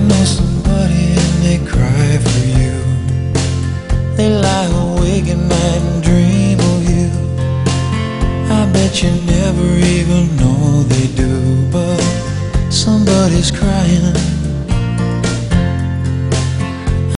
know somebody and they cry for you. They lie awake at night and dream of you. I bet you never even know they do, but somebody's crying